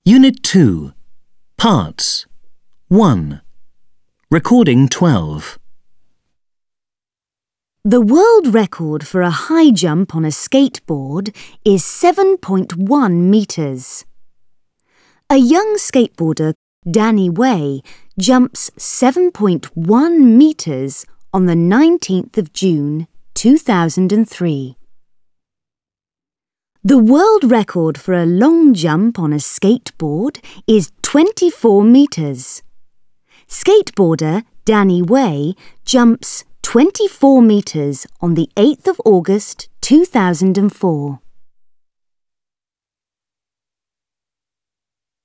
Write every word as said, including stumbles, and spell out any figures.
Unit two. Parts. one. Recording twelve. The world record for a high jump on a skateboard is seven point one metres. A young skateboarder, Danny Way, jumps seven point one metres on the nineteenth of June two thousand three. The world record for a long jump on a skateboard is twenty-four metres. Skateboarder Danny Way jumps twenty-four metres on the eighth of August two thousand four.